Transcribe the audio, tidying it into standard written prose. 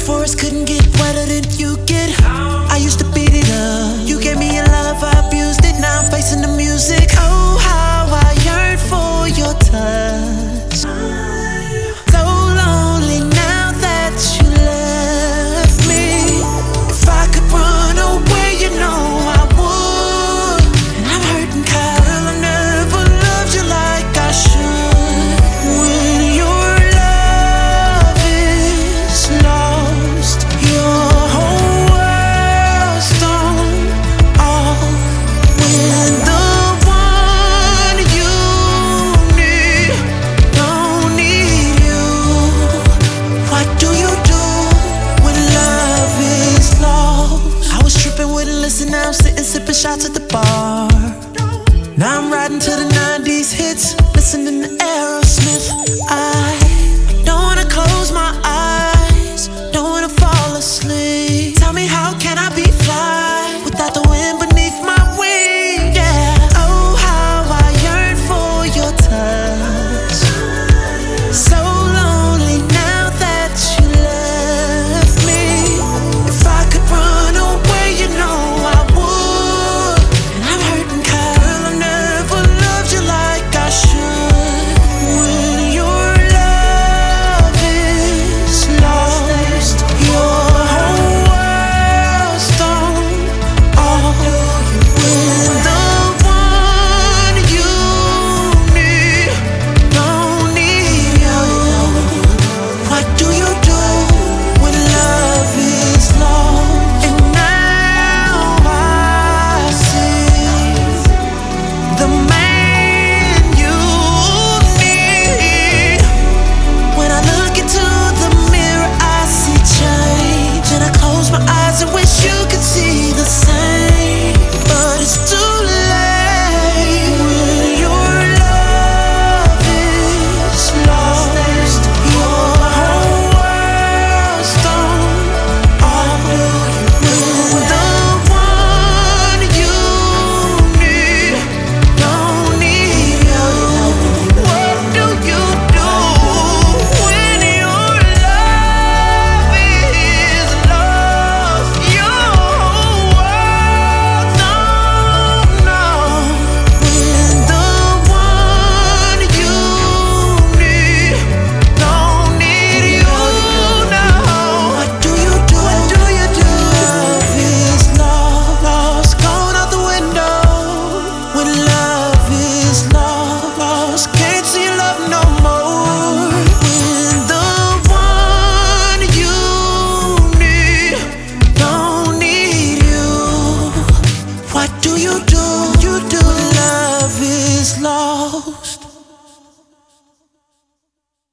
rainforest couldn't get wetter than you get. I used to beat it up. You gave me your love, I abused it. Now I'm facing the music. Oh, how I yearn for your touch. So lonely now that you left me. If I could run away, you know I would. And I'm hurting, Kyle. I never loved you like I should. When your love is lost, your whole world's thrown off. When the one you need don't need you, what do you do when love is lost? I was tripping, wouldn't listen, now I'm sitting sipping shots at the bar. Now I'm riding to the 90s hits, listening to Aerosmith. I don't wanna close my eyes, don't wanna fall asleep. Tell me, how can I be fly without the wind beneath my wing? Yeah. Oh, how I yearn for your touch. So lonely now that you left me. If I could run away, you know I would. And I'm hurting, Kyle. I never loved you like I should. When your love is lost, your whole world's thrown off. When the one you need don't need you, what do you do when love is lost? And now I see the man you need. When I look into the mirror, I see change, and I close my eyes and wish you could see the same. But it's too late. When your love is lost, your whole world's thrown off. When the one you need don't need you, what do you do when your love is lost? Your whole world don't know. When the one you need don't need you now, what do you do? What do you do? Love is lost, gone out the window. When love is lost, can't see your love no more. When the one you need don't need you, what do you do? You do when love is lost.